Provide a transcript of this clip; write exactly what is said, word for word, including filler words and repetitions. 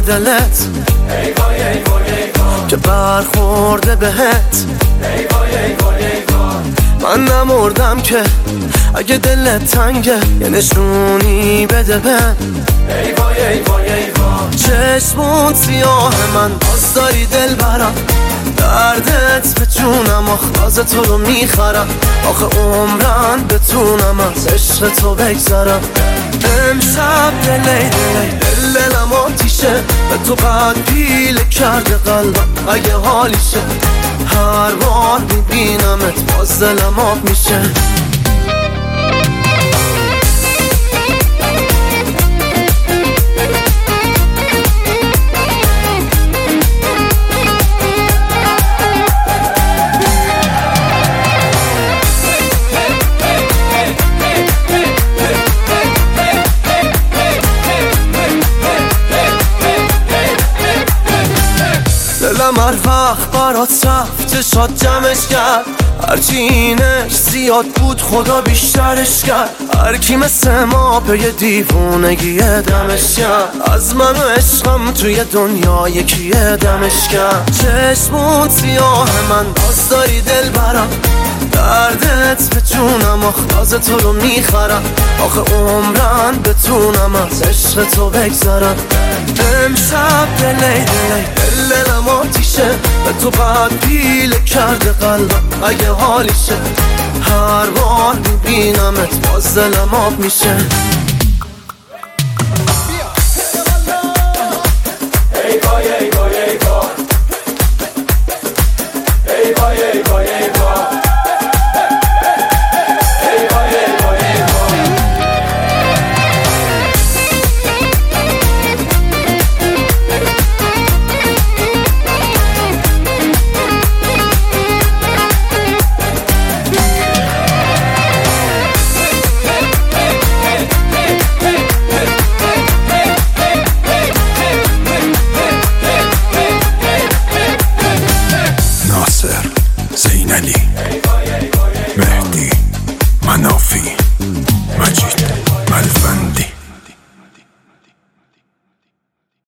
دلت ای وای ای وای ای وای که برخورده بهت ای وای ای وای ای وای من نمردم که اگه دلت تنگه یه نشونی بده بهم ای وای ای وای ای وای چشمون سیاه من باز داری دل برم دردت به جونم آخ راز تو رو میخرم آخه عمرن بتونم از عشق تو بگذرم امشب دلی دلی دل دلم آتیشه به تو قد پیله کرده قلبم اگه حالیشه هر بار میبینمت باز دلم آب میشه دلم هر وقت برات رفت چشات جمعش کرد هرچی اینش زیاد بود خدا بیشترش کرد هر کی مثل ما به یه دیوونگی دمش کرد از من و عشقم توی دنیا یکی دمش کرد چشمون سیاه من باز داری دل برم دردت به جونم آخ راز تو رو میخرم آخه عمرن بتونم از عشق تو بگذرم امشب دلی دلی دل دلم آتیشه به تو قد پیله کرده قلبم اگه حالیشه هر بار میبینمت باز دلم آب میشه ای وای ای وای ای وای ای وای ای وای ای وای زینلی